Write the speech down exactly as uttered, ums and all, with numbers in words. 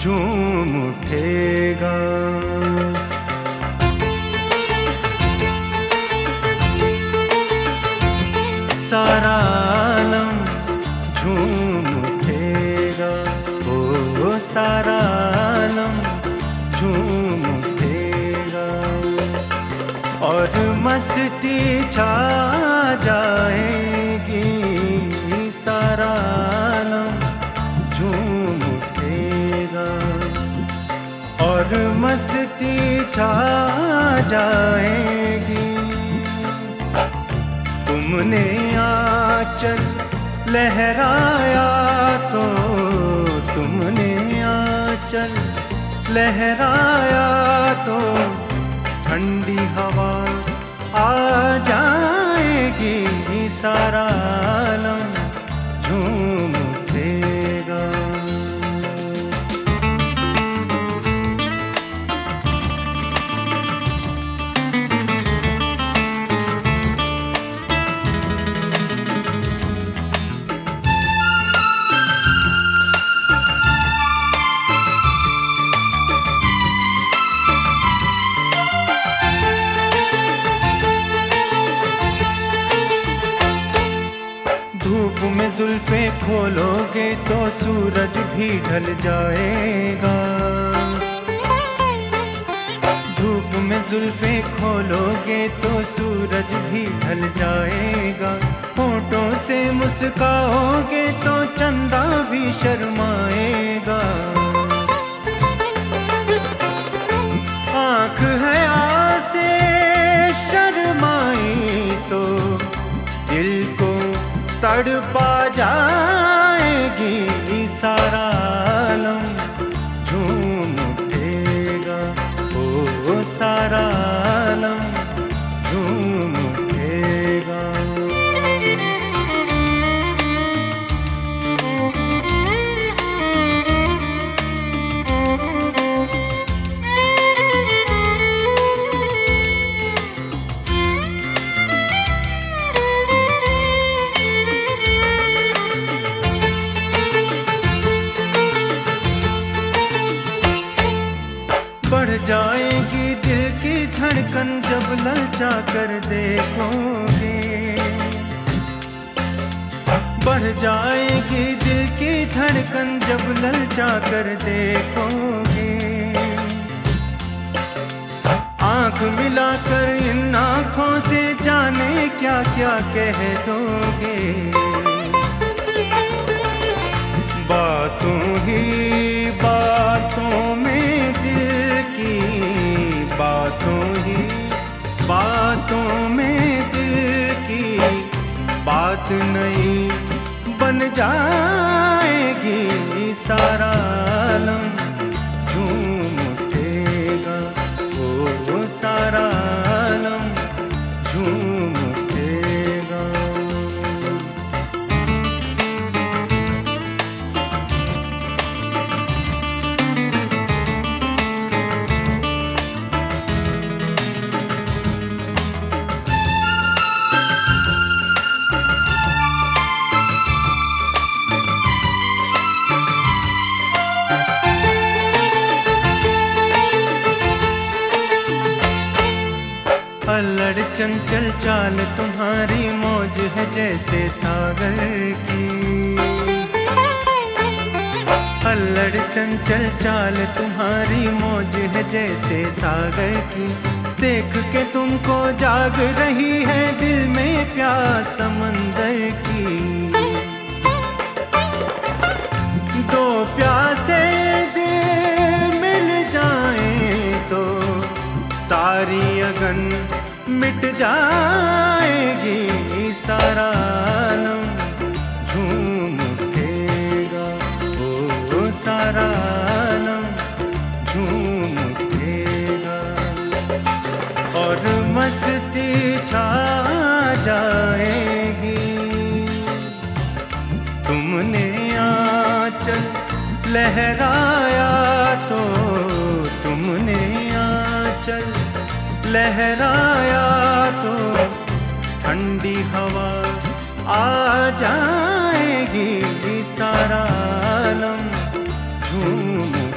झूम उठेगा। सारा आलम झूम उठेगा, ओ सारा आलम झूम उठेगा और मस्ती छा जाएगी। सारा आलम झूम उठेगा और मस्ती छा जाएगी। तुमने आंचल लहराया तो, तुमने आंचल लहराया तो ठंडी हवा आ जाएगी। सारा आलम झूम उठेगा। धूप में जुल्फे खोलोगे तो सूरज भी ढल जाएगा। धूप में जुल्फे खोलोगे तो सूरज भी ढल जाएगा। होठों से मुस्काओगे तो चंदा भी शर्माएगा। आँख हया से शर्माई तो दिल को तड़पा जाएगी। सारा आलम झूम उठेगा, ओ सारा आलम झूम उठेगा। बढ़ जाएगी दिल की धड़कन जब ललचा कर देखोगे। बढ़ जाएगी दिल की धड़कन जब ललचा कर देखोगे। आंख मिलाकर इन आँखों से जाने क्या क्या कह दोगे। बातों ही बातों में दिल की, बातों ही बातों में दिल की बात नहीं बन जाएगी। सारा आलम झूम उठेगा, ओ सारा आलम झूम उठेगा। अल्लड़ चंचल चाल तुम्हारी मौज है जैसे सागर की। अल्लड़ चंचल चाल तुम्हारी मौज है जैसे सागर की। देख के तुमको जाग रही है दिल में प्यास समंदर की। दो प्यासे दिल मिल जाएं तो सारी अगन मिट जाएगी। सारा आलम झूम उठेगा, ओ सारा आलम झूम उठेगा और मस्ती छा जाएगी। तुमने आंचल लहराया तो, तुमने आंचल लहराया तो ठंडी हवा आ जाएगी। सारा आलम झूम